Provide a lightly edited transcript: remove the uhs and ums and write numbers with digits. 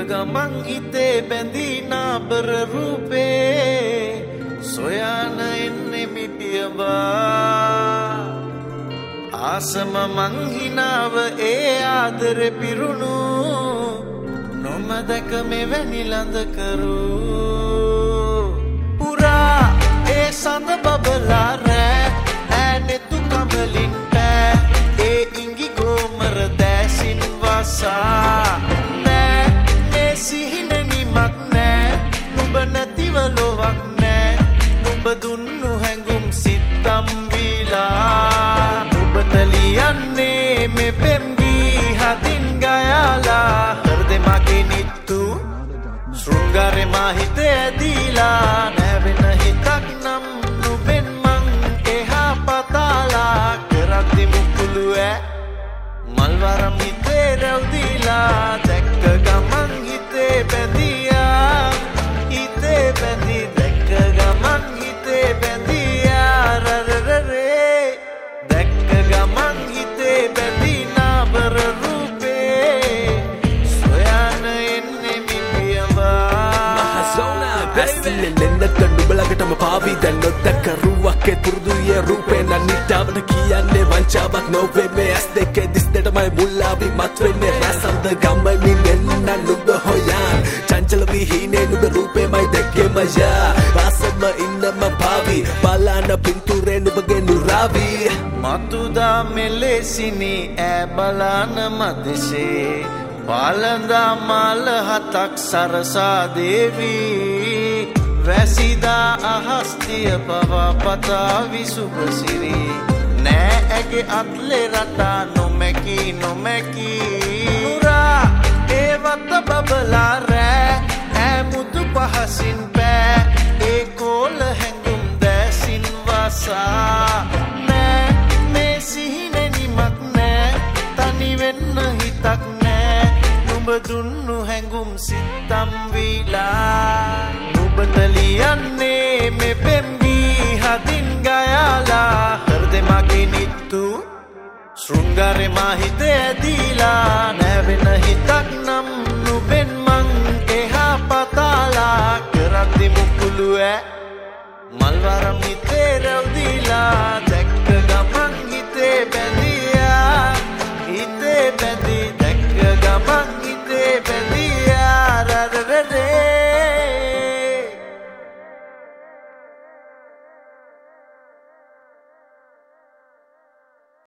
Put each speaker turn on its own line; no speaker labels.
ගමන් හිතේ බැඳී නාබර රූපේ සොයන එන්නේ මිටියවා ආසම මං හිනාව ඒ ආදරෙ පිරුණු නොමදක මෙවැනි ළඳ කරු පුරා ඒ සඳ බබලා රෑ ඈනෙතු කඹලින් පෑ ඒ ඉඟි ගෝමර දැසින් වසා නෑ මේ සිහින නිමක් නෑ නුඹ නැතිව ලොවක් නෑ නුඹ දුන්නු හැඟුම් සිත්තම් වීලා නුඹට ලියන්නේ මේ පෙම්වී හදින් ගයාලා හෘදෙ මගේ නිත්තු ශෘංගාරෙ මා හිතේ ඇදීලා නැවෙන හිතක් නම් නුඹෙන් මං එහා පතාලා කරද්දි මුකුළු ඈ මල්වරම් හිතේ රැව්දීලා දැක්ක ගමන් හිතේ බැඳියා හිතේ බැඳී දැක්ක ගමන් හිතේ බැඳියා රරරරේ දැක්ක ගමන් හිතේ බැඳී නාබර රූපේ සොයන එන්නේ මිටියවා
මහසෝනා බැස්සිල්ලෙන් එන්නට නුඹලකටම පාවී දැන් නොදැක්ක රුවක්කේ පුරුදුයේ රූපේ නනිටාවට කියන්නේ වංචාවක් නොවේ මේ ඇස් දෙකේ දිස් දෙටමයි මුල්ලාවි මත් වෙන්නේ රසන්ද ගම්මනින් එන්න නුඹ හොයන් චංචල විහිනේ නුඹ රූපේමයි දැක්කේ මයා ආසම ඉන්නම පාවී බලාන පින්තූරේ නුඹගේ නුරාවි
මතුදා මෙලෙසිනි ඈ බලාන මදෙසේ පාලඳා මාල හතක් සරසා දේවී වැසිදා අහස්තිය පවා පතාවි සුභසිරි නෑ ඇගේ අත්ලේ රටා නොමැකි නොමැකි නුරා ඒ වත බබලා රෑ ඈ මුතු පහසින් පෑ ඒ කෝල හැඟුම් දැසින් වසා නෑ මේ සිහින නිමක් නෑ තනි වෙන්න හිතක් නෑ නුඹ දුන්නු හැඟුම් සිත්තම් වීලා නුඹට ලියන්නේ මේ පෙම්වී හදින් ගයාලා හෘදෙ මගේ නිත්තු ශෘංගාරෙ මා හිතේ ඇදීලා නැවෙන හිතක් නම් නුඹෙන් මං එහා පතාලා කරද්දි මුකුළු ඈ මල්වරම් හිතේ රැව්දීලා දැක්ක ගමන් හිතේ